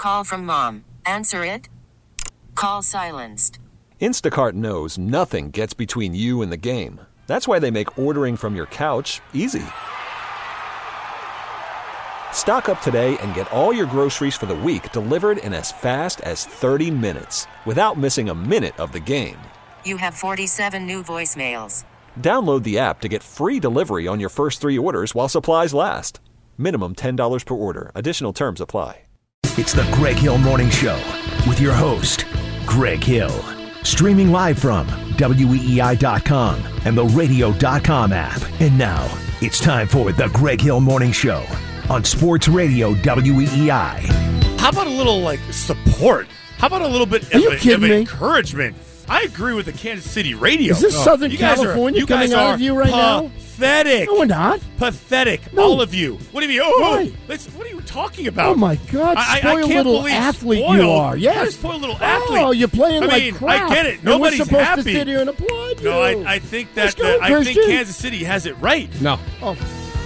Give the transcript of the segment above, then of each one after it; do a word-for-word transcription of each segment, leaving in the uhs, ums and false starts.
Call from mom. Answer it. Call silenced. Instacart knows nothing gets between you and the game. That's why they make ordering from your couch easy. Stock up today and get all your groceries for the week delivered in as fast as thirty minutes without missing a minute of the game. You have forty-seven new voicemails. Download the app to get free delivery on your first three orders while supplies last. Minimum ten dollars per order. Additional terms apply. It's the Greg Hill Morning Show with your host, Greg Hill. Streaming live from W E E I dot com and the radio dot com app. And now, it's time for the Greg Hill Morning Show on Sports Radio W E E I. How about a little, like, support? How about a little bit Are of, you a, kidding of me? encouragement? I agree with the Kansas City radio. Is this Oh. Southern You guys California are, you coming guys out are of you right now? Pathetic. No, we're not. Pathetic. No. All of you. What do you mean? Oh, Why? let's, what are you talking about? Oh, my God. I, I, I Spoiled can't little believe athlete spoiled. you are. Yes. You're a spoiled little athlete. Oh, you're playing I like mean, crap. I get it. And Nobody's we're supposed happy. to sit here and applaud you. No, I, I think that Let's go, uh, I think Christian. Kansas City has it right. No. Oh.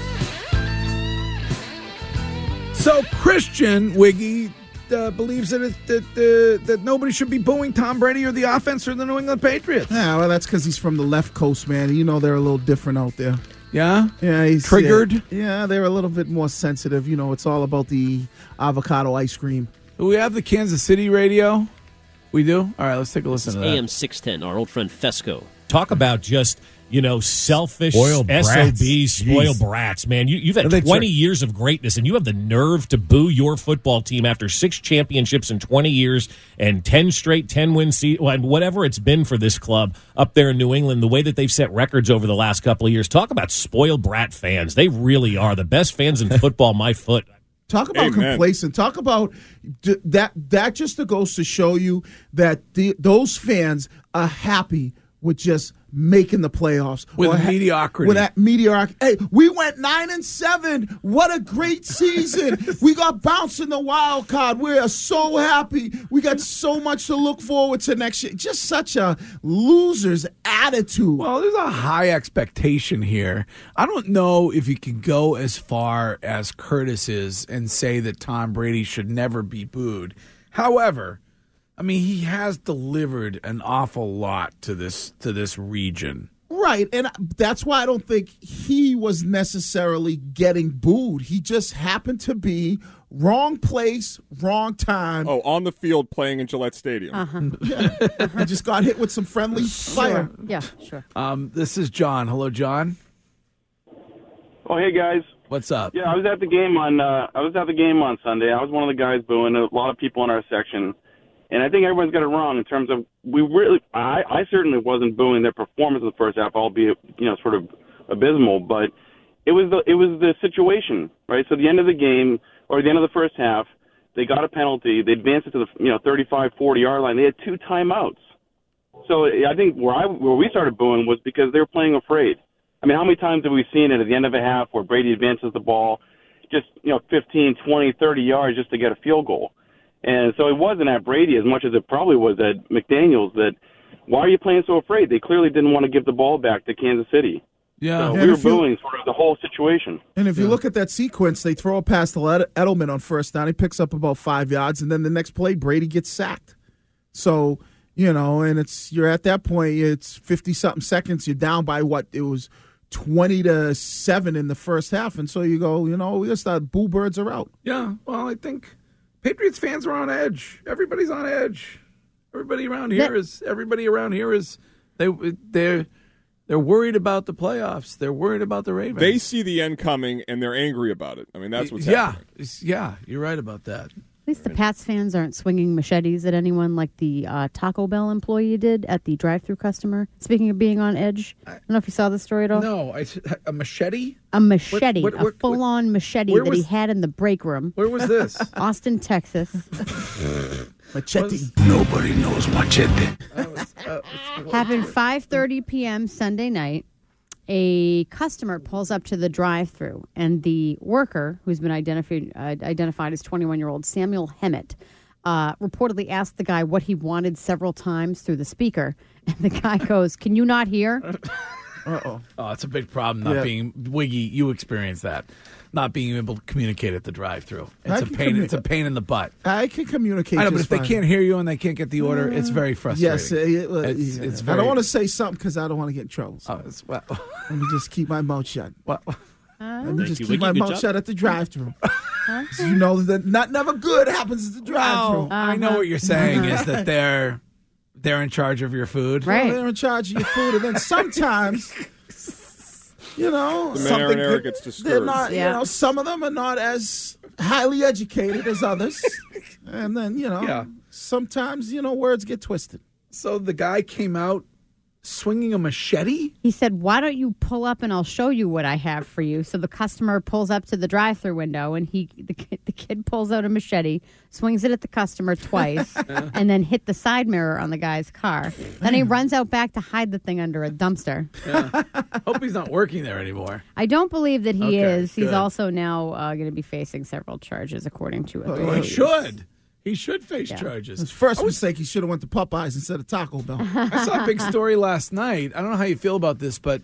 So Christian Wiggy uh, believes that, it, that uh, that nobody should be booing Tom Brady or the offense or the New England Patriots. Yeah, well, that's because he's from the left coast, man. You know they're a little different out there. Yeah? Yeah, he's Triggered? Yeah, yeah, they're a little bit more sensitive. You know, it's all about the avocado ice cream. Do we have the Kansas City radio? We do? All right, let's take a listen to that. A M six ten, our old friend Fesco. Talk about just, you know, selfish Spoiled S O Bs, spoiled Jeez. brats, man. You, you've had Are they twenty tr- years of greatness, and you have the nerve to boo your football team after six championships in twenty years and ten straight ten-win seasons, and whatever it's been for this club up there in New England, the way that they've set records over the last couple of years. Talk about spoiled brat fans. They really are the best fans in football, my foot. Talk about Amen. complacent. Talk about d- that. That just goes to show you that the, those fans are happy with just making the playoffs With or ha- mediocrity. With that mediocrity. Hey, we went nine and seven. What a great season! We got bounced in the wild card. We are so happy. We got so much to look forward to next year. Just such a loser's attitude. Well, there's a high expectation here. I don't know if you can go as far as Curtis is and say that Tom Brady should never be booed. However, I mean, he has delivered an awful lot to this to this region. Right, and that's why I don't think he was necessarily getting booed. He just happened to be wrong place, wrong time. Oh, on the field playing in Gillette Stadium. Uh-huh. Yeah. He just got hit with some friendly fire. Yeah, sure. Um, this is John. Hello, John. Oh, hey guys. What's up? Yeah, I was at the game on. Uh, I was at the game on Sunday. I was one of the guys booing. A lot of people in our section. And I think everyone's got it wrong in terms of we really. I, I certainly wasn't booing their performance in the first half, albeit you know sort of abysmal. But it was the it was the situation, right? So at the end of the game or the end of the first half, they got a penalty. They advanced it to the you know thirty-five, forty yard line. They had two timeouts. So I think where I where we started booing was because they were playing afraid. I mean, how many times have we seen it at the end of a half where Brady advances the ball just you know fifteen, twenty, thirty yards just to get a field goal? And so it wasn't at Brady as much as it probably was at McDaniels that, why are you playing so afraid? They clearly didn't want to give the ball back to Kansas City. Yeah. So And we were if you- booing sort of the whole situation. And if you look at that sequence, they throw a pass to Ed- Edelman on first down. He picks up about five yards, and then the next play, Brady gets sacked. So, you know, and it's you're at that point, it's fifty-something seconds. You're down by what? It was twenty to seven in the first half. And so you go, you know, we just thought boo birds are out. Yeah, well, I think Patriots fans are on edge. Everybody's on edge. Everybody around here is everybody around here is they they're they're worried about the playoffs. They're worried about the Ravens. They see the end coming and they're angry about it. I mean, that's what's yeah, happening. it's- yeah, you're right about that. At least the Pats fans aren't swinging machetes at anyone like the uh, Taco Bell employee did at the drive-thru customer. Speaking of being on edge, I don't know if you saw the story at all. No, I, a machete? A machete, What- what- what- a full-on machete where that was- he had in the break room. Where was this? Austin, Texas. Machete. Nobody knows machete. Happened five thirty p.m. Sunday night. A customer pulls up to the drive-thru, and the worker, who's been identified uh, identified as twenty-one-year-old Samuel Hemmett, uh, reportedly asked the guy what he wanted several times through the speaker. And the guy goes, "Can you not hear?" Uh-oh. Oh, it's a big problem not Yeah. being Wiggy. You experience that, not being able to communicate at the drive-through. It's I a can pain. commu- It's a pain in the butt. I can communicate. I know, but just if they fine. can't hear you and they can't get the order, it's very frustrating. Yes, it, it, well, it's, yeah. it's I very. don't want to say something because I don't want to get in trouble. So Oh, it's, well, let me just keep my mouth shut. well, Let me Thank just you, keep Wiggy. my Good mouth job. shut at the drive-through. So you know that not never good happens at the drive-through. well, I know what you're saying is that they're they're in charge of your food. Right. Well, they're in charge of your food, and then sometimes, you know, The mayor something and Eric good- gets disturbed. They're not, Yeah. you know, some of them are not as highly educated as others, and then you know, Yeah. sometimes you know words get twisted. So the guy came out swinging a machete. He said, "Why don't you pull up and I'll show you what I have for you?" So the customer pulls up to the drive-through window, and he the kid, the kid pulls out a machete, swings it at the customer twice, and then hit the side mirror on the guy's car. Then he runs out back to hide the thing under a dumpster. Hope he's not working there anymore. I don't believe that he Okay, is. He's good. also now uh, going to be facing several charges, according to Well, he authorities. should. He should face Yeah. charges. His first mistake, he should have went to Popeyes instead of Taco Bell. I saw a big story last night. I don't know how you feel about this, but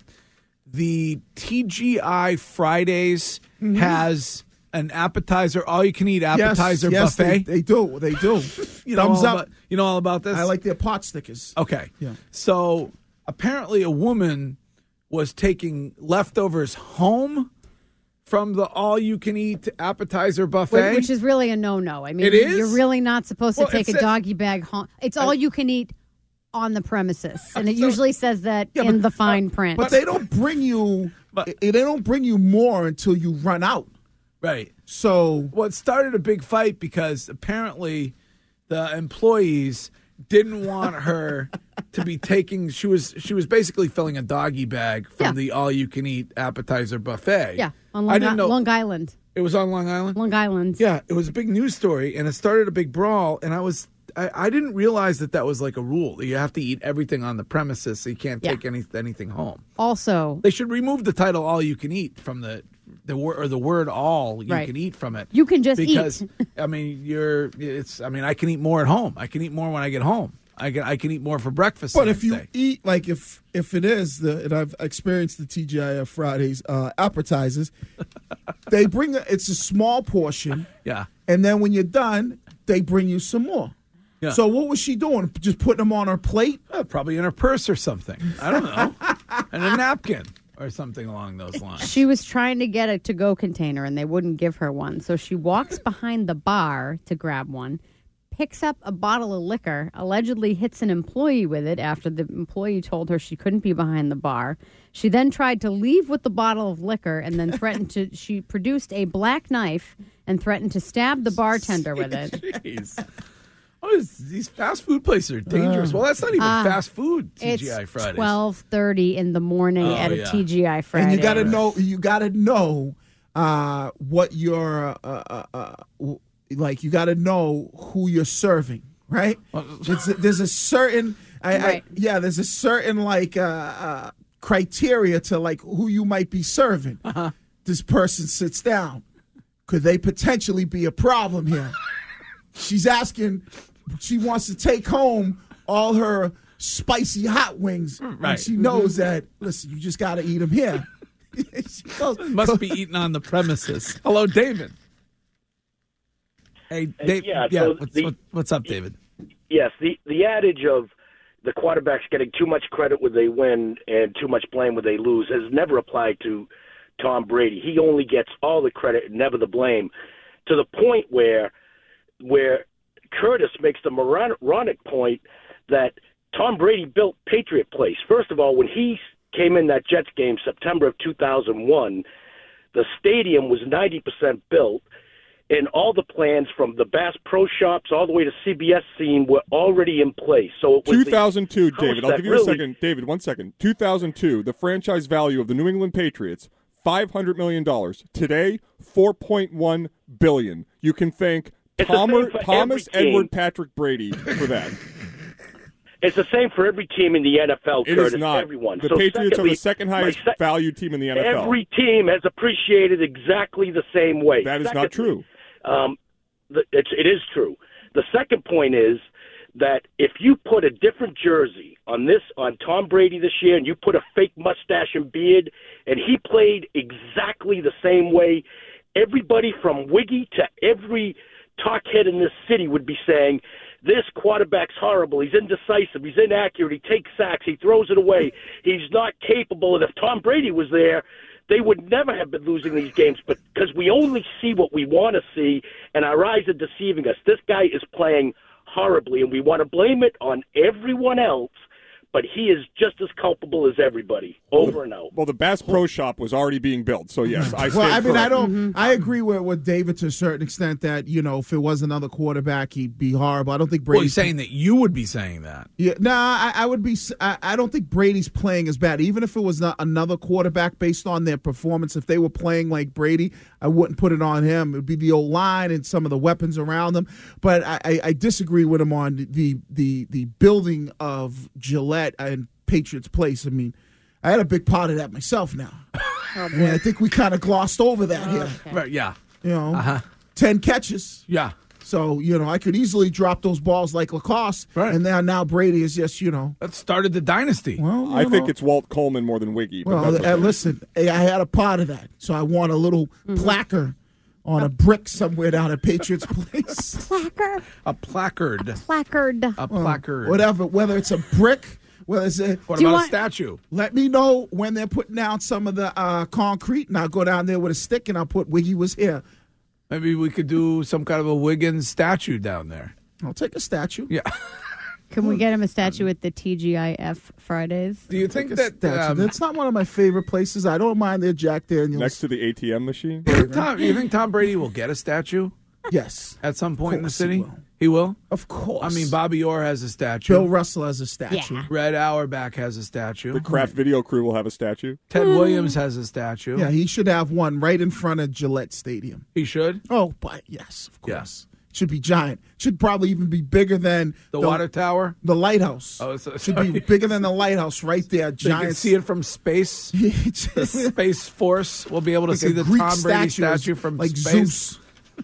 the T G I Fridays Mm-hmm. has an appetizer, all-you-can-eat appetizer yes, buffet. They, they do. They do. you know Thumbs all up. About, you know all about this? I like their pot stickers. Okay. Yeah. So apparently, a woman was taking leftovers home from the all-you-can-eat appetizer buffet. Which, which is really a no-no. I mean, It is? you're really not supposed to Well, take it a said- doggy bag home. It's all you can eat on the premises, and it So- usually says that Yeah, in but- the fine print. But they don't bring you. But- they don't bring you more until you run out. right. So Well, it started a big fight because apparently the employees didn't want her to be taking. She was she was basically filling a doggy bag from Yeah. the all-you-can-eat appetizer buffet. yeah, on I Long, didn't know Long Island. it was on Long Island. Long Island. Yeah, it was a big news story, and it started a big brawl. And I was I, I didn't realize that that was like a rule. You have to eat everything on the premises, so you can't Yeah. take any anything home. Also, They should remove the title "all you can eat" from the the word or the word "all you Right. can eat" from it. You can just eat. because I mean you're it's I mean I can eat more at home. I can eat more when I get home. I can I can eat more for breakfast. But the if next you day. eat like if if it is the and I've experienced the T G I F Fridays uh, appetizers, they bring a, it's a small portion, yeah. and then when you're done, they bring you some more. Yeah. So what was she doing? Just putting them on her plate? Oh, probably in her purse or something. I don't know. And a napkin or something along those lines. she was trying to get a to-go container, and they wouldn't give her one. So she walks behind the bar to grab one, picks up a bottle of liquor, allegedly hits an employee with it after the employee told her she couldn't be behind the bar. She then tried to leave with the bottle of liquor and then threatened to, she produced a black knife and threatened to stab the bartender with it. Jeez. Oh, this- these fast food places are dangerous. Well, that's not even Uh, fast food. T G I It's Fridays. twelve thirty in the morning Oh, at a yeah. T G I Friday. And you got to know you got to know uh, what your uh, uh, uh, w- like. You got to know who you're serving, right? It's, there's a certain, I, Right. I, yeah. There's a certain like uh, uh, criteria to like who you might be serving. Uh-huh. This person sits down. Could they potentially be a problem here? She's asking. She wants to take home all her spicy hot wings. And Right. she knows that, listen, you just got to eat them here. She goes, Must be eaten on the premises. Hello, David. Hey, Dave. yeah, Yeah, so what's, the- what, what's up, David? Yes, the the adage of the quarterback's getting too much credit when they win and too much blame when they lose has never applied to Tom Brady. He only gets all the credit and never the blame, to the point where where Curtis makes the moronic point that Tom Brady built Patriot Place. First of all, when he came in that Jets game, September of two thousand one, the stadium was ninety percent built, and all the plans from the Bass Pro Shops all the way to C B S scene were already in place. So it was two thousand two, the David. house I'll that give you really- a second. David, one second. two thousand two, the franchise value of the New England Patriots, five hundred million dollars. Today, four point one billion dollars. You can thank It's the Tomer, same for Thomas every team. Edward Patrick Brady for that. It's the same for every team in the N F L, It Curtis, is not. everyone. The So Patriots secondly, are the second my highest se- valued team in the N F L. Every team has appreciated exactly the same way. That is Secondly, not true. Um, the, it's, it is true. The second point is that if you put a different jersey on this on Tom Brady this year, and you put a fake mustache and beard, and he played exactly the same way, everybody from Wiggy to every talkhead in this city would be saying, this quarterback's horrible. He's indecisive. He's inaccurate. He takes sacks. He throws it away. He's not capable. And if Tom Brady was there, they would never have been losing these games. But because we only see what we want to see, and our eyes are deceiving us. This guy is playing horribly, and we want to blame it on everyone else. But he is just as culpable as everybody, over and out. Well, the Bass Pro Shop was already being built, so yes, I stand Well, I mean, correct. I don't. Mm-hmm. I agree with, with David to a certain extent that, you know, if it was another quarterback, he'd be horrible. I don't think Brady. Well, he's saying that you would be saying that. Yeah, no, I, I would be. I, I don't think Brady's playing as bad. Even if it was not another quarterback, based on their performance, if they were playing like Brady, I wouldn't put it on him. It would be the old line and some of the weapons around them. But I, I, I disagree with him on the the the building of Gillette and Patriots Place. I mean, I had a big part of that myself now. I mean, I think we kind of glossed over that here. Okay. Right, yeah. You know, Uh-huh. ten catches. Yeah. So, you know, I could easily drop those balls like Lacoste. Right. And now, now Brady is just, you know. That started the dynasty. Well, you I know. think it's Walt Coleman more than Wiggy. But Well, that's uh, okay. listen, hey, I had a part of that. So I want a little placard on a brick somewhere down at Patriots Place. Placard. A placard. Placard. A placard. Whatever, whether it's a brick, whether it's a. What Do you about want- a statue? Let me know when they're putting down some of the uh, concrete, and I'll go down there with a stick and I'll put Wiggy was here. Maybe we could do some kind of a Wiggins statue down there. I'll take a statue. Yeah. Can we get him a statue at the T G I F Fridays? Do you think Take a that statue. um, That's not one of my favorite places. I don't mind their Jack Daniels. Next to the A T M machine. Tom, you think Tom Brady will get a statue Yes. at some point in the course he city? will. He will? Of course. I mean, Bobby Orr has a statue. Bill Russell has a statue. Yeah. Red Auerbach has a statue. The Kraft Video Crew will have a statue. Ted Williams has a statue. Yeah, he should have one right in front of Gillette Stadium. He should. Oh, but yes, of Yeah. course. Should be giant. Should probably even be bigger than The, water tower. the lighthouse. Oh, so, Should be bigger than the lighthouse right there. So you Giant. can see it from space. The Space Force will be able to Like see a the Greek Tom Brady statue, statue from like space.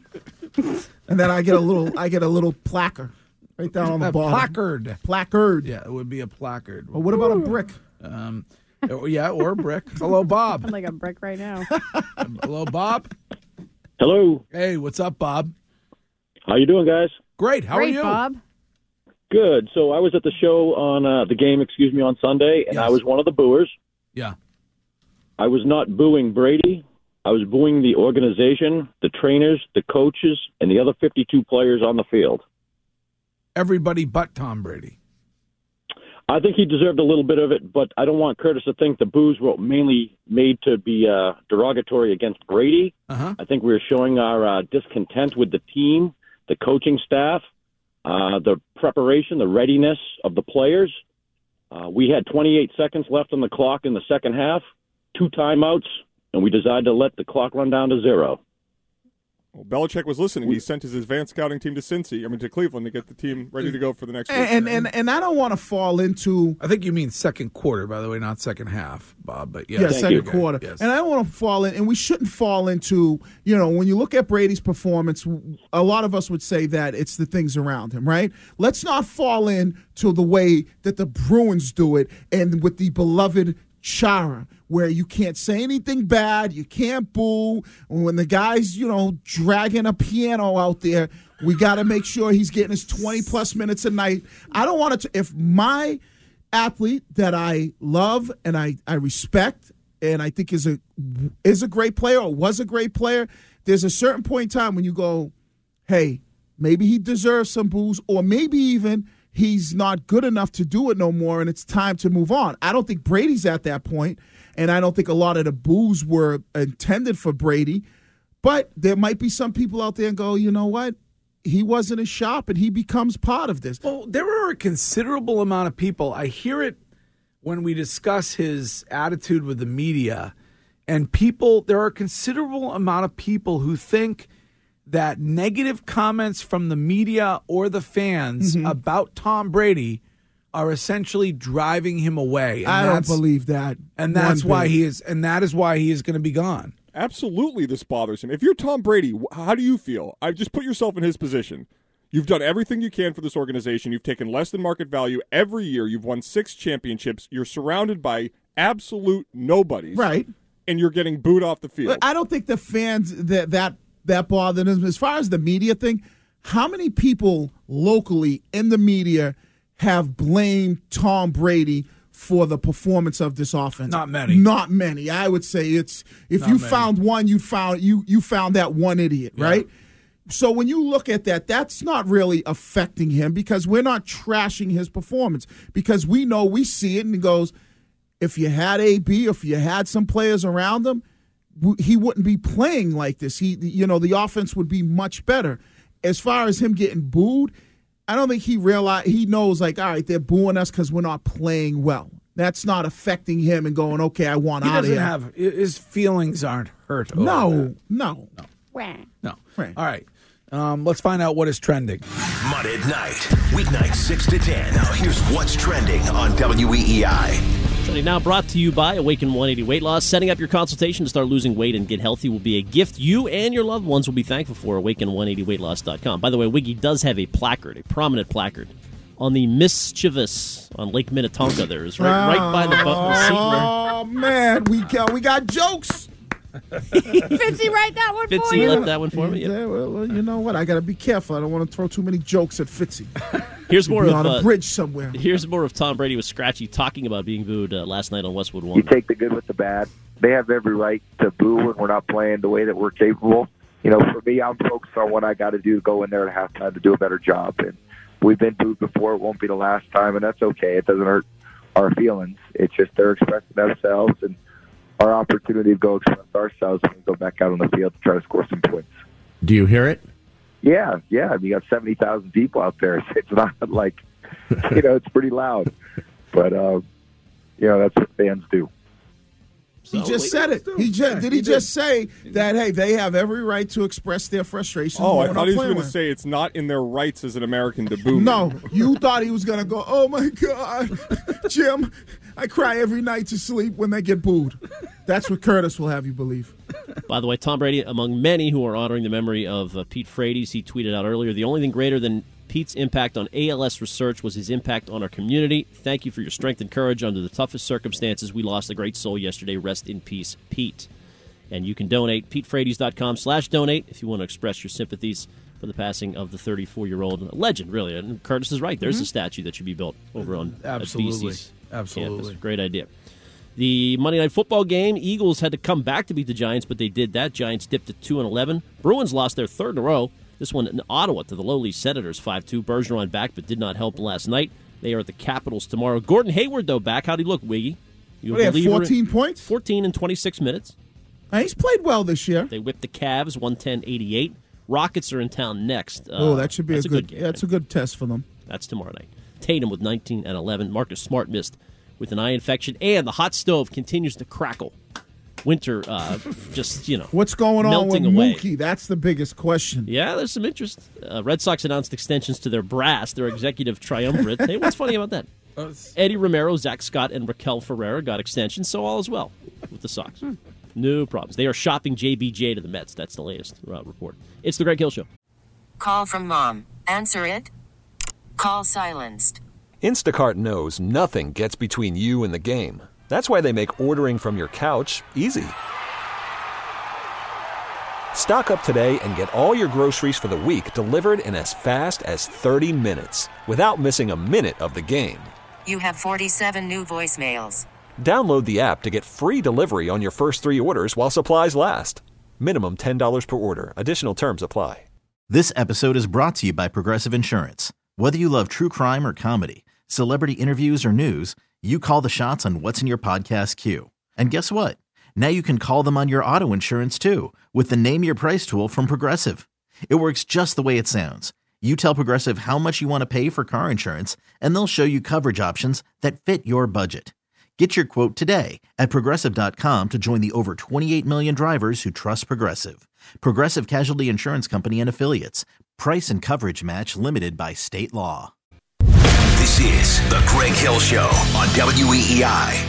Zeus. And then I get a little, I get a little placard right down on the A bottom. placard. Placard. Yeah, it would be a placard. Well, what about a brick? Um, or- yeah, or a brick. Hello, Bob. I'm like a brick right now. Hello, Bob. Hello. Hey, what's up, Bob? How you doing, guys? Great. How Great, are you? Bob. Good. So I was at the show on uh, the game, excuse me, on Sunday, and Yes. I was one of the booers. Yeah. I was not booing Brady. I was booing the organization, the trainers, the coaches, and the other fifty-two players on the field. Everybody but Tom Brady. I think he deserved a little bit of it, but I don't want Curtis to think the boos were mainly made to be uh, derogatory against Brady. Uh-huh. I think we were showing our uh, discontent with the team, the coaching staff, uh, the preparation, the readiness of the players. Uh, we had twenty-eight seconds left on the clock in the second half, two timeouts, and we decided to let the clock run down to zero. Well, Belichick was listening. He sent his advanced scouting team to Cincy, I mean to Cleveland, to get the team ready to go for the next week. And and and I don't want to fall into I think you mean second quarter, by the way, not second half, Bob. But yeah, yeah, second Okay. quarter. Yes. And I don't want to fall in, and we shouldn't fall into, you know, when you look at Brady's performance, a lot of us would say that it's the things around him, right? Let's not fall in to the way that the Bruins do it and with the beloved Chara, where you can't say anything bad, you can't boo. When the guy's, you know, dragging a piano out there, we got to make sure he's getting his twenty plus minutes a night. I don't want to, if my athlete that I love and I, I respect and I think is a is a great player or was a great player, there's a certain point in time when you go, hey, maybe he deserves some boos, or maybe even he's not good enough to do it no more and it's time to move on. I don't think Brady's at that point, and I don't think a lot of the boos were intended for Brady, but there might be some people out there and go, you know what? He wasn't as sharp, and he becomes part of this. Well, there are a considerable amount of people. I hear it when we discuss his attitude with the media, and people, there are a considerable amount of people who think that negative comments from the media or the fans Mm-hmm. about Tom Brady are essentially driving him away. And I don't that's- believe that. And that's one why bit. he is and that is why he is going to be gone. Absolutely, this bothers him. If you're Tom Brady, wh- how do you feel? I just put yourself in his position. You've done everything you can for this organization. You've taken less than market value every year. You've won six championships. You're surrounded by absolute nobodies. Right. And you're getting booed off the field. I don't think the fans that that that bothered them. As far as the media thing, how many people locally in the media have blamed Tom Brady for the performance of this offense? Not many. Not many. I would say it's if Not you many. found one, you found you you found that one idiot, Yeah. right? So when you look at that, that's not really affecting him because we're not trashing his performance because we know we see it and it goes, if you had A B, if you had some players around him, w- he wouldn't be playing like this. He, you know, the offense would be much better. As far as him getting booed, I don't think he realize he knows like, all right, they're booing us because we're not playing well. That's not affecting him and going, okay, I want He out of doesn't here. have his feelings aren't hurt. over no, that. no, no, Right. no. All right, um, let's find out what is trending. Monday night, weeknight six to ten. Now here's what's trending on W E E I. Trending now brought to you by Awaken one eighty Weight Loss. Setting up your consultation to start losing weight and get healthy will be a gift you and your loved ones will be thankful for. Awaken one eighty weight loss dot com. By the way, Wiggy does have a placard, a prominent placard, on the Mischievous on Lake Minnetonka. There is right, right by the, bu- the seat. Oh man, we got we got jokes. Fitzy, write that one for Fitzy you. left that one for me. Yep. Yeah, well, well, you know what? I got to be careful. I don't want to throw too many jokes at Fitzy. Here's He'll more be of on a uh, bridge somewhere. Here's more of Tom Brady with Scratchy talking about being booed uh, last night on Westwood You One. take the good with the bad. They have every right to boo when we're not playing the way that we're capable. You know, for me, I'm focused on what I got to do to go in there at halftime to do a better job. And we've been booed before. It won't be the last time, and that's okay. It doesn't hurt our feelings. It's just they're expressing themselves and our opportunity to go express ourselves when we go back out on the field to try to score some points. Do you hear it? Yeah, yeah. I mean, you got seventy thousand people out there. It's not like, you know, it's pretty loud. But, uh, you know, that's what fans do. He just said it. He just, did he, just say that, hey, they have every right to express their frustration? Oh, when I we're thought not he was playing going to with? say it's not in their rights as an American to boo me. No, you thought he was going to go, oh, my God, Jim, I cry every night to sleep when they get booed. That's what Curtis will have you believe. By the way, Tom Brady, among many who are honoring the memory of uh, Pete Frates, he tweeted out earlier, the only thing greater than Pete's impact on A L S research was his impact on our community. Thank you for your strength and courage under the toughest circumstances. We lost a great soul yesterday. Rest in peace, Pete. And you can donate, pete frates dot com slash donate, if you want to express your sympathies for the passing of the thirty-four-year-old legend, really. And Curtis is right. There's Mhm. a statue that should be built over on Absolutely. B C's Absolutely. campus. Great idea. The Monday Night Football game, Eagles had to come back to beat the Giants, but they did that. Giants dipped to two and eleven. Bruins lost their third in a row. This one in Ottawa to the lowly Senators, five two. Bergeron back, but did not help last night. They are at the Capitals tomorrow. Gordon Hayward, though, back. How'd he look, Wiggy? You a What, they have believer in- fourteen points? fourteen in twenty-six minutes. Hey, he's played well this year. They whipped the Cavs, one ten eighty-eight. Rockets are in town next. Uh, oh, that should be a that's good, game. yeah, that's a good test for them. That's tomorrow night. Tatum with nineteen and eleven. Marcus Smart missed with an eye infection. And the hot stove continues to crackle. Winter, uh, just, you know. What's going on with melting away. Mookie? That's the biggest question. Yeah, there's some interest. Uh, Red Sox announced extensions to their brass, their executive triumvirate. Hey, what's funny about that? Eddie Romero, Zach Scott, and Raquel Ferreira got extensions, so all is well with the Sox. No problems. They are shopping J B J to the Mets. That's the latest uh, report. It's the Greg Hill Show. Call from mom. Answer it. Call silenced. Instacart knows nothing gets between you and the game. That's why they make ordering from your couch easy. Stock up today and get all your groceries for the week delivered in as fast as thirty minutes without missing a minute of the game. You have forty-seven new voicemails. Download the app to get free delivery on your first three orders while supplies last. Minimum ten dollars per order. Additional terms apply. This episode is brought to you by Progressive Insurance. Whether you love true crime or comedy, celebrity interviews or news, you call the shots on what's in your podcast queue. And guess what? Now you can call them on your auto insurance too with the Name Your Price tool from Progressive. It works just the way it sounds. You tell Progressive how much you want to pay for car insurance, and they'll show you coverage options that fit your budget. Get your quote today at Progressive dot com to join the over twenty-eight million drivers who trust Progressive. Progressive Casualty Insurance Company and Affiliates. Price and coverage match limited by state law. This is The Greg Hill Show on W E E I.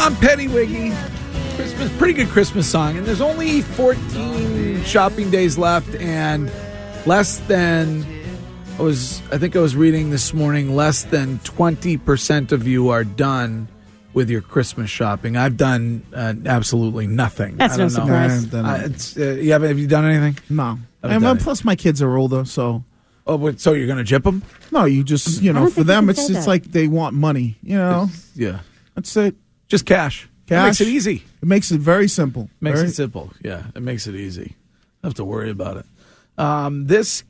Tom Petty, Wiggy. Christmas, pretty good Christmas song. And there's only fourteen shopping days left, and less than, I was, I think I was reading this morning, less than twenty percent of you are done with your Christmas shopping. I've done uh, absolutely nothing. That's I don't no know. surprise. Uh, it's, uh, you haven't, have you done anything? No. Haven't And, done and plus, my kids are older, so. Oh, but so you're going to jip them? No, you just, you I know, don't for think them, you it's can say it's that. like they want money, you know? Yeah. That's it. Just cash. Cash. It makes it easy. It makes it very simple. Makes Very- it simple. Yeah, it makes it easy. Don't have to worry about it. Um, this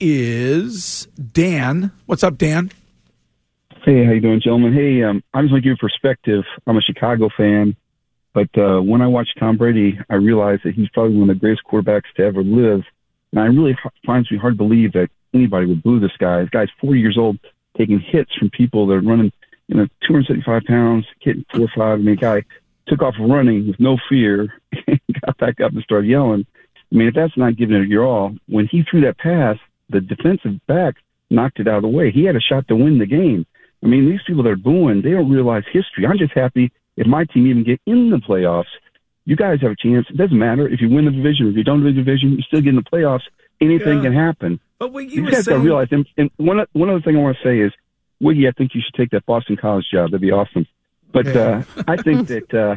is Dan. What's up, Dan? Hey, how you doing, gentlemen? Hey, um, I just want to give perspective. I'm a Chicago fan, but uh, when I watch Tom Brady, I realize that he's probably one of the greatest quarterbacks to ever live. And I really h- finds me hard to believe that anybody would boo this guy. This guy's forty years old, taking hits from people that are running, you know, two hundred seventy-five pounds, hitting four or five. I mean, the guy took off running with no fear, and got back up and started yelling. I mean, if that's not giving it your all, when he threw that pass, the defensive back knocked it out of the way. He had a shot to win the game. I mean, these people that are booing, they don't realize history. I'm just happy if my team even get in the playoffs. You guys have a chance. It doesn't matter if you win the division or if you don't win the division, you still get in the playoffs. Anything Yeah. can happen. But Wiggy You was guys got to saying- realize, and, and one, one other thing I want to say is, Wiggy, I think you should take that Boston College job. That'd be awesome. But uh, I think that uh,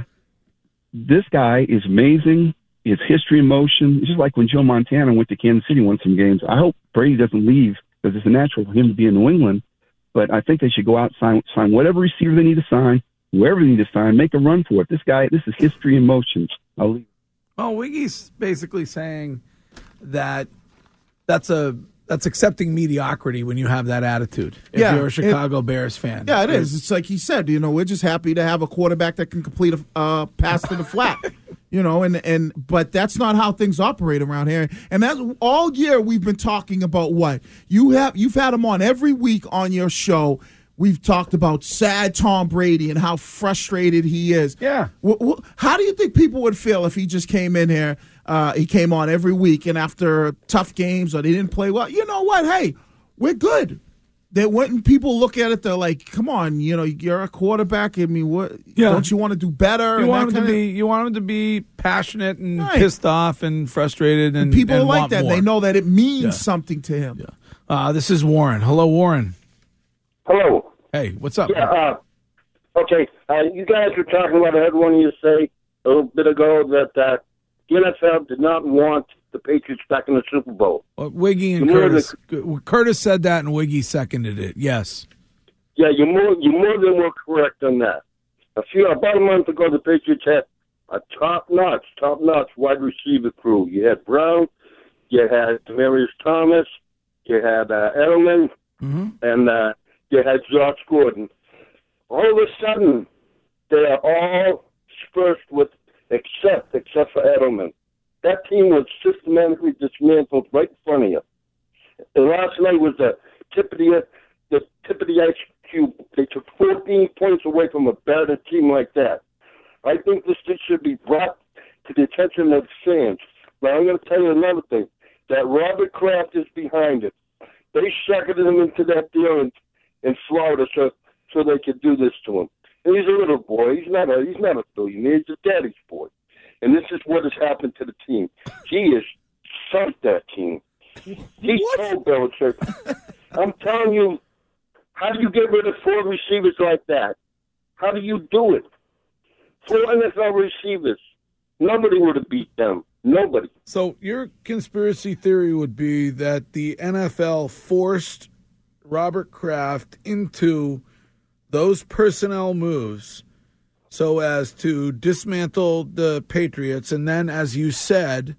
this guy is amazing. His history in motion. It's just like when Joe Montana went to Kansas City, won some games. I hope Brady doesn't leave because it's natural for him to be in New England. But I think they should go out and sign, sign whatever receiver they need to sign, whoever they need to sign, make a run for it. This guy, this is history in motion. I'll leave. Well, Wiggy's basically saying that that's a that's accepting mediocrity when you have that attitude. If Yeah, you're a it- Chicago Bears fan. Yeah, it is. It's like he said, you know, we're just happy to have a quarterback that can complete a uh, pass to the flat. You know, and and but that's not how things operate around here. And that's all year we've been talking about what you have. You've had him on every week on your show. We've talked about sad Tom Brady and how frustrated he is. Yeah. Wh- wh- How do you think people would feel if he just came in here? Uh, he came on every week, and after tough games or they didn't play well, you know what? Hey, we're good. They wouldn't people look at it? They're like, "Come on, you know, you're a quarterback. I mean, what? Yeah. Don't you want to do better?" You and want that him to kinda- be you want him to be passionate and Right. pissed off and frustrated and People and like want that. more. They know that it means Yeah. something to him. Uh, this is Warren. Hello, Warren. Hello. Hey, what's up? Yeah. Uh, okay. Uh, you guys were talking about. I heard one of you say a little bit ago that uh, the N F L did not want the Patriots back in the Super Bowl. Uh, Wiggy and You more Curtis. Curtis said that, and Wiggy seconded it. Yes. Yeah, you're more you're more than well correct on that. A few about a month ago, the Patriots had a top-notch, top-notch wide receiver crew. You had Brown, you had Demarius Thomas, you had uh, Edelman, Mm-hmm. and uh, you had Josh Gordon. All of a sudden, they are all dispersed with except except for Edelman. That team was systematically dismantled right in front of you. And last night was the tip of the the tip of the ice cube. They took fourteen points away from a better team like that. I think this thing should be brought to the attention of fans. Now I'm going to tell you another thing. That Robert Kraft is behind it. They suckered him into that deal in, in Florida so so they could do this to him. And he's a little boy. He's not a he's not a billionaire. He's a daddy's boy. And this is what has happened to the team. He has sunk that team. He told Belichick, I'm telling you, how do you get rid of four receivers like that? How do you do it? Four N F L receivers. Nobody would have beat them. Nobody. So your conspiracy theory would be that the N F L forced Robert Kraft into those personnel moves so as to dismantle the Patriots, and then, as you said,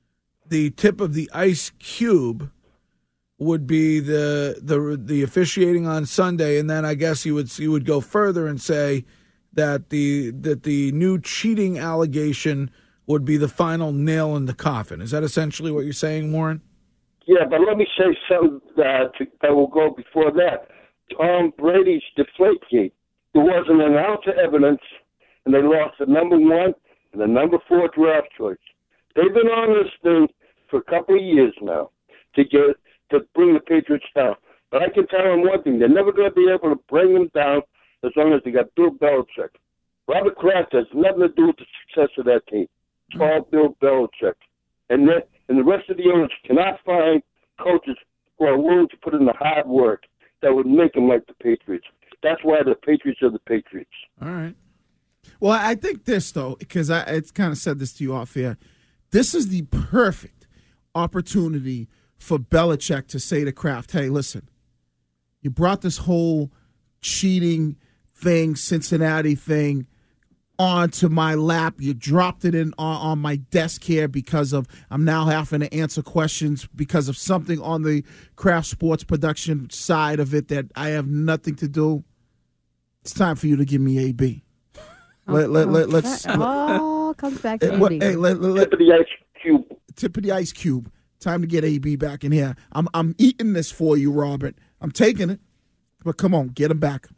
the tip of the ice cube would be the the the officiating on Sunday, and then I guess you would you would go further and say that the that the new cheating allegation would be the final nail in the coffin. Is that essentially what you're saying, Warren? Yeah, but let me say something uh, to, that will go before that. Tom Brady's Deflategate. There wasn't an ounce of evidence, and they lost the number one and the number four draft choice. They've been on this thing for a couple of years now to get to bring the Patriots down. But I can tell them one thing: they're never going to be able to bring them down as long as they got Bill Belichick. Robert Kraft has nothing to do with the success of that team. It's all Bill Belichick. And that, and the rest of the owners cannot find coaches who are willing to put in the hard work that would make them like the Patriots. That's why the Patriots are the Patriots. All right. Well, I think this, though, because I, I kind of said this to you off air, this is the perfect opportunity for Belichick to say to Kraft, hey, listen, you brought this whole cheating thing, Cincinnati thing, onto my lap. You dropped it in on, on my desk here because of I'm now having to answer questions because of something on the Kraft Sports production side of it that I have nothing to do. It's time for you to give me A B. Let, let, let, let's, It all comes back to let, A B. hey, let, let, Tip of the ice cube. Tip of the ice cube. Time to get A B back in here. I'm I'm eating this for you, Robert. I'm taking it. But come on, get him back.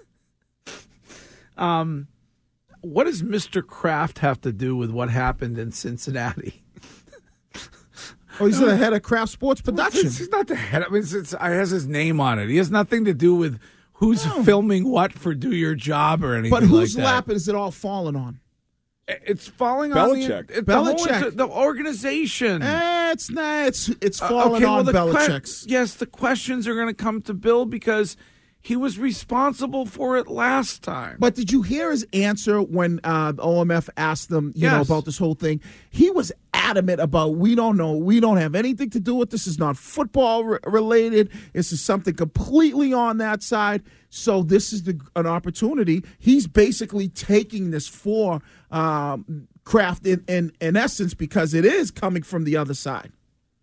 Um, what does Mister Kraft have to do with what happened in Cincinnati? Oh, he's the head of Kraft Sports Production. He's not the head. I mean, it's, it's, it has his name on it. He has nothing to do with who's No. filming what for Do Your Job or anything But whose like that. lap is it all falling on? It's falling Belichick. on the, it, the, whole Belichick. inter- the organization. Eh, it's not. It's it's Uh, falling okay, well, on the que- Belichick's. yes, the questions are going to come to Bill because he was responsible for it last time. But did you hear his answer when uh, O M F asked him, you know, Yes. about this whole thing? He was adamant about we don't know, we don't have anything to do with this. This is not football re- related. This is something completely on that side. So this is the, an opportunity. He's basically taking this for um, Kraft in, in in essence because it is coming from the other side.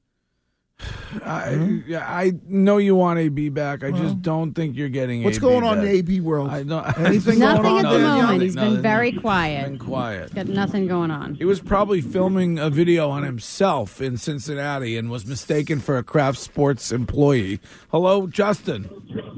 I, yeah, I know you want A B back. I just don't think you're getting What's A B going on in back. the A B world? I don't, Anything Nothing going on at the there? moment. Nothing, He's been nothing. very quiet. Been quiet. Got nothing going on. He was probably filming a video on himself in Cincinnati and was mistaken for a Kraft Sports employee. Hello, Justin.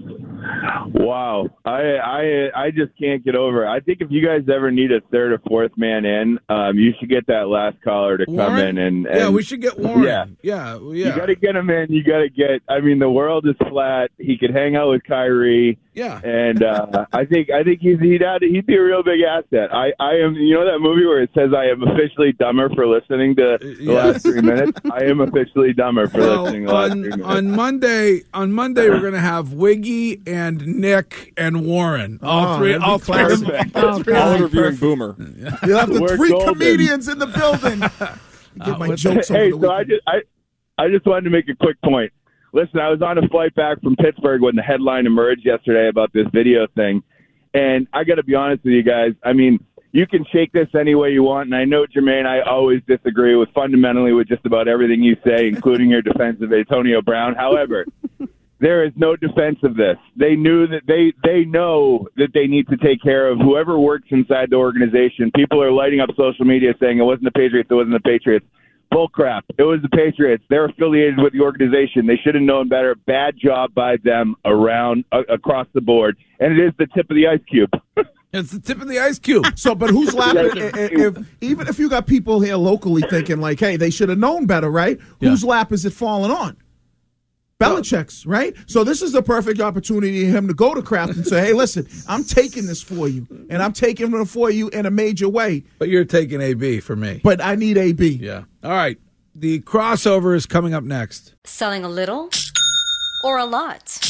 Wow, I I I just can't get over it. I think if you guys ever need a third or fourth man in, um, you should get that last caller to come Warren? in and, and Yeah, we should get Warren. Yeah, Yeah, yeah. you got to get him in. You got to get. I mean, the world is flat. He could hang out with Kyrie. Yeah, and uh, I think I think he's he'd add, he'd be a real big asset. I I am. You know that movie where it says I am officially dumber for listening to the Yes. last three minutes. I am officially dumber for Well, listening to the last on, three minutes. on Monday, on Monday we're going to have Wiggy and Nick and Warren. All Oh, three, that'd be all three, of them. classic. Oh, all three God. of them. Reviewing Boomer. You'll have the We're three golden. comedians in the building. Get my jokes over Hey, the so I weekend. just I, I just wanted to make a quick point. Listen, I was on a flight back from Pittsburgh when the headline emerged yesterday about this video thing, and I got to be honest with you guys. I mean, you can shake this any way you want, and I know, Jermaine, I always disagree with fundamentally with just about everything you say, including your defense of Antonio Brown. However, there is no defense of this. They knew that they they know that they need to take care of whoever works inside the organization. People are lighting up social media saying it wasn't the Patriots, it wasn't the Patriots. Bullcrap. It was the Patriots. They're affiliated with the organization. They should have known better. Bad job by them around uh, across the board. And it is the tip of the ice cube. It's the tip of the ice cube. So, but who's laughing? if, if, even if you got people here locally thinking like, "Hey, they should have known better," right? Whose lap is it falling on? Belichick's, right? So this is the perfect opportunity for him to go to Kraft and say, "Hey, listen, I'm taking this for you, and I'm taking it for you in a major way." But you're taking A B for me. But I need A B. Yeah. All right. The crossover is coming up next. Selling a little or a lot?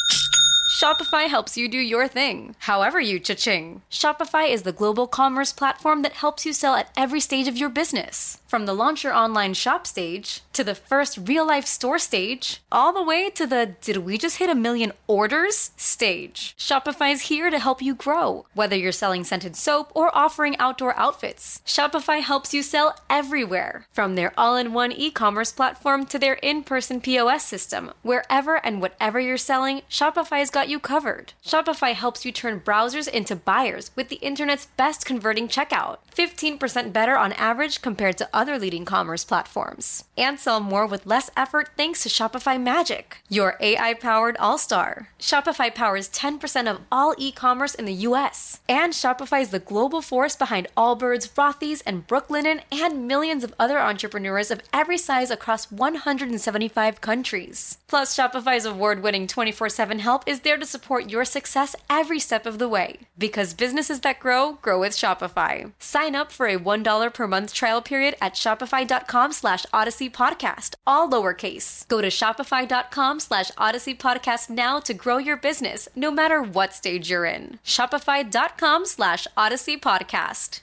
Shopify helps you do your thing, however you cha-ching. Shopify is the global commerce platform that helps you sell at every stage of your business. From the launch your online shop stage, to the first real-life store stage, all the way to the did we just hit a million orders stage. Shopify's here to help you grow. Whether you're selling scented soap or offering outdoor outfits, Shopify helps you sell everywhere. From their all-in-one e-commerce platform to their in-person P O S system, wherever and whatever you're selling, Shopify's got you covered. Shopify helps you turn browsers into buyers with the internet's best converting checkout. fifteen percent better on average compared to other leading commerce platforms. And sell more with less effort thanks to Shopify Magic, your A I-powered all-star. Shopify powers ten percent of all e-commerce in the U S. And Shopify is the global force behind Allbirds, Rothy's, and Brooklinen, and millions of other entrepreneurs of every size across one hundred seventy-five countries. Plus, Shopify's award-winning twenty-four seven help is there to support your success every step of the way. Because businesses that grow, grow with Shopify. Sign up for a one dollar per month trial period at shopify.com slash Odyssey Podcast, all lowercase. Go to shopify.com slash Odyssey Podcast now to grow your business, no matter what stage you're in. Shopify.com slash Odyssey Podcast.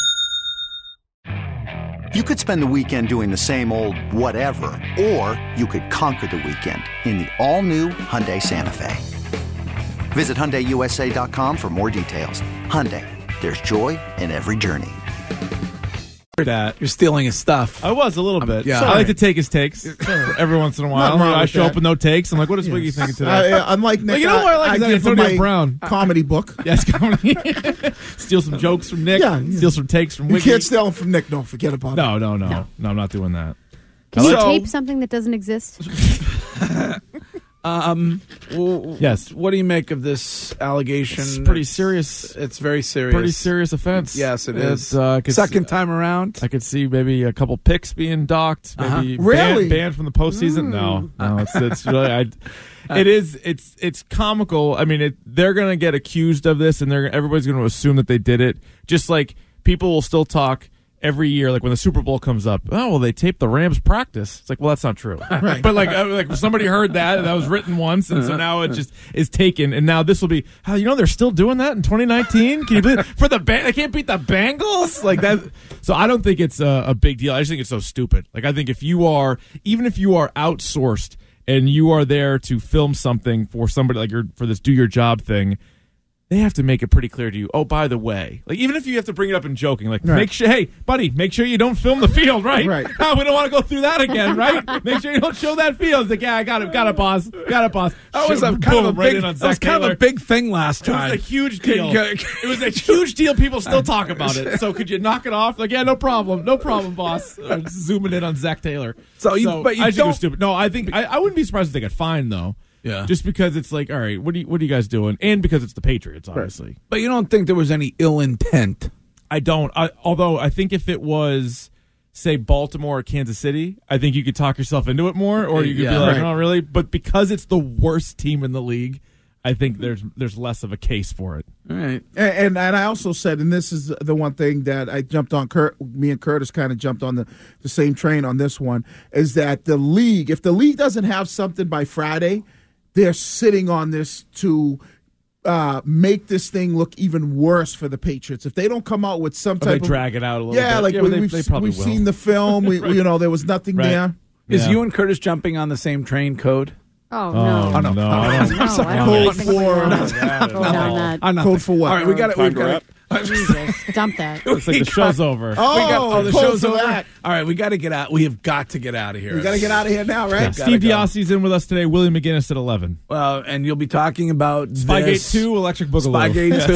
You could spend the weekend doing the same old whatever, or you could conquer the weekend in the all-new Hyundai Santa Fe. Visit Hyundai U S A dot com for more details. Hyundai, there's joy in every journey. That you're stealing his stuff. I was a little Um, bit. yeah. I like to take his takes every once in a while. Nothing wrong I with show that. up with no takes. I'm like, what is Wiggy thinking today? Uh, unlike Nick, Like, you know what I like? I is that give him Antonio my Brown. comedy book. Yes, comedy. Steal some jokes from Nick. Yeah, yeah. Steal some takes from You Wiggy. can't steal them from Nick. Don't forget about it. No, no, no, no, I'm not doing that. Can I you like- tape something that doesn't exist? Um. w- Yes. What do you make of this allegation? It's pretty serious. It's very serious. Pretty serious offense. Yes, it It's, is. uh, I could Second see- time around. I could see maybe a couple picks being docked. Maybe Uh-huh. banned, Really? banned from the postseason. No, no, it's it's really. I, it is. It's it's comical. I mean, it, they're gonna get accused of this, and they're everybody's gonna assume that they did it. Just like people will still talk every year, like when the Super Bowl comes up. Oh, well, they taped the Rams practice. It's like, well, that's not true. Right. But like, uh, like somebody heard that, and that was written once, and so now it just is taken. And now this will be. How you know they're still doing that in twenty nineteen? Can you believe for the ba- they can't beat the Bengals like that? So I don't think it's a, a big deal. I just think it's so stupid. Like I think if you are, even if you are outsourced and you are there to film something for somebody like you're for this do your job thing, they have to make it pretty clear to you. Oh, by the way, like even if you have to bring it up in joking, like Right. make sure, hey, buddy, make sure you don't film the field, right? Right. Oh, we don't want to go through that again, right? Make sure you don't show that field. It's like, yeah, I got it, got it, boss, got it, boss. That was a Boom, kind of a right big. in on That was Zach kind of Taylor. a big thing last It was time. a huge deal. Could- It was a huge deal. People still talk about it. So could you knock it off? Like, yeah, no problem, no problem, boss. Uh, just zooming in on Zach Taylor. So you- but you I think it don't- was stupid. No, I think I, I wouldn't be surprised if they got fined though. Yeah. Just because it's like, all right, what are you, what are you guys doing? And because it's the Patriots, obviously. But you don't think there was any ill intent? I don't. I, although I think if it was, say, Baltimore or Kansas City, I think you could talk yourself into it more, or you could Yeah, be like, right. "No, really." But because it's the worst team in the league, I think there's there's less of a case for it. All right. And, and and I also said, and this is the one thing that I jumped on. Kurt, me and Curtis kind of jumped on the, the same train on this one. Is that the league? If the league doesn't have something by Friday, they're sitting on this to uh, make this thing look even worse for the Patriots. If they don't come out with some Or type they of drag it out a little yeah, bit. like Yeah, we, they- we've they probably we've will. seen the film. We, we- you know there was nothing Right. there. Is Yeah. you and Curtis jumping on the same train code? Oh, Oh, no. no, no, I don't- No, I don't Code think for we're no, gonna go down that. I'm nothing. Code for what? All right, we got it. We've got it. Jesus, dump that. It's like the show's over. Oh, we got, oh, the code show's for over. that. All right, we got to get out. We have got to get out of here. We got to get out of here now, right? Yeah, Gotta Steve go. Diassi's in with us today. William McGinnis at eleven. Well, and you'll be talking about Spygate this. two, Electric Boogaloo. Spygate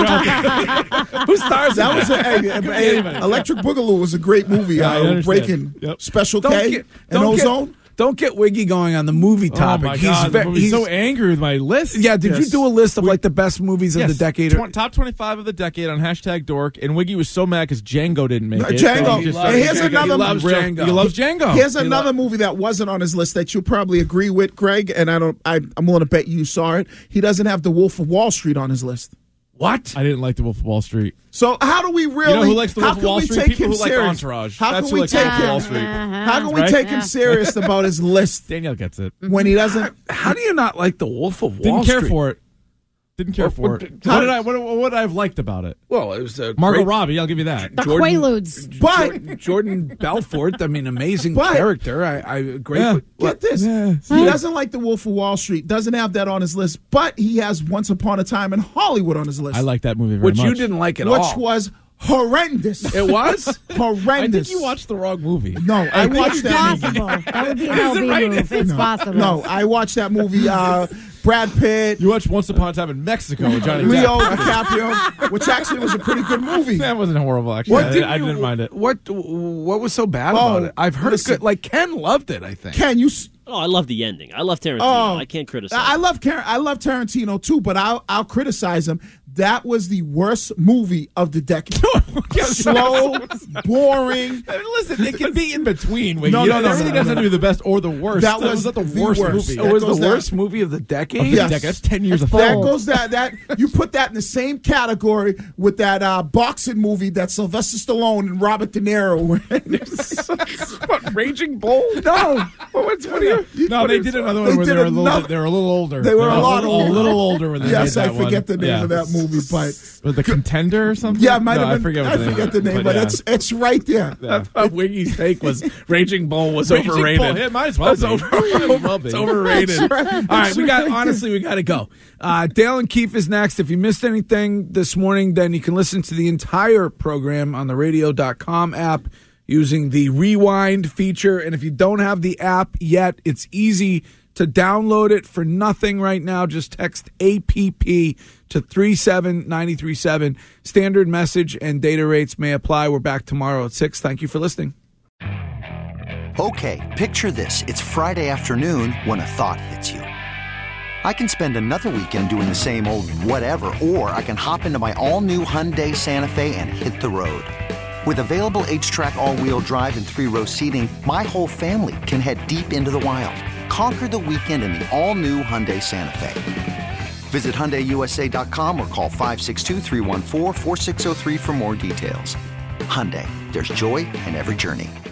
two. Who stars That in was a, hey, hey, anybody. Electric Boogaloo was a great movie. Yeah, I uh, understand. breaking Yep. Special Don't K get- and don't get- Ozone. Don't get Wiggy going on the movie topic. Oh my he's God, ve- I'm he's so angry with my list. Yeah, did you Yes. do a list of like the best movies of Yes, the decade? tw- top twenty-five of the decade on hashtag Dork, and Wiggy was so mad because Django didn't make Uh, it. Django. He just Hey, started- here's Django. another- He loves Real- Django. He loves Django. Here's He another lo- movie that wasn't on his list that you'll probably agree with, Greg. And I don't. I, I'm willing to bet you saw it. He doesn't have The Wolf of Wall Street on his list. What? I didn't like The Wolf of Wall Street. So how do we really? You know who likes The how Wolf of can Wall we Street? take People him who like serious? Entourage. How That's can who we likes take The Wolf of him? Wall Street. How can we Right? take him serious about his list Danielle gets it. when he doesn't? How do you not like the Wolf of Wall Didn't care Street? for it. Didn't care What- for what- it. how- What did I? What, what would I have liked about it? Well, it was a Margot great- Robbie. I'll give you that. The Jordan- Quaaludes. But Jordan, Jordan Belfort. I mean, amazing But- character. I, I great. Yeah. get this, Yeah. he doesn't like The Wolf of Wall Street. Doesn't have that on his list. But he has Once Upon a Time in Hollywood on his list, I like that movie very Which much. you didn't like at which all. was horrendous. It was. horrendous. I think you watched the wrong movie. No, I, watched It's that movie. possible. That would be an L B right? move. It's no, possible. No, I watched that movie. Uh, Brad Pitt, You watched Once Upon a Time in Mexico with Johnny Leo Depp. DiCaprio, which actually was a pretty good movie. That wasn't horrible, actually. What I, did I you- didn't mind it. What What was so bad Oh, about it? I've heard listen. it good. Like Ken loved it. I think. Ken, you. s- Oh, I love the ending. I love Tarantino. Oh, I can't criticize. I love Car- I love Tarantino too, but I'll I'll criticize him. that was the worst movie of the decade. Slow, boring. I mean, listen, it can be in between. Wait, No, you no, know, no, everything no, no, doesn't no. have to be the best or the worst. That was not the, the worst, worst. movie. That It was goes the down- worst movie of the decade. Of the Yes. decade. That's ten years of That film. goes that that you put that in the same category with that uh, boxing movie that Sylvester Stallone and Robert De Niro were in. What, Raging Bull? No, What's what are you? No, they did another one They where did they were, a little another- bit, they were a little older. They were They a lot little, older. A little older when they Yes, made I that forget one. the name Yeah. of that movie, but Was the Contender or something? yeah, it might no, have I been. forget, what I the name forget the was. name, but yeah. it's it's right there. Yeah. I thought Wiggy's take was Raging Bull was Raging overrated. Bull, it might as well That's be. over- Might as well be. It's overrated. That's right. All right, That's we got right. honestly, we got to go. Uh, Dale and Keefe is next. If you missed anything this morning, then you can listen to the entire program on the radio dot com app using the rewind feature. And if you don't have the app yet, it's easy to download it for nothing right now. Just text A P P to three seven nine three seven. Standard message and data rates may apply. We're back tomorrow at six. Thank you for listening. Okay, picture this. It's Friday afternoon when a thought hits you. I can spend another weekend doing the same old whatever, or I can hop into my all-new Hyundai Santa Fe and hit the road. With available H-Track all-wheel drive and three-row seating, my whole family can head deep into the wild. Conquer the weekend in the all-new Hyundai Santa Fe. Visit Hyundai U S A dot com or call five six two, three one four, four six zero three for more details. Hyundai, there's joy in every journey.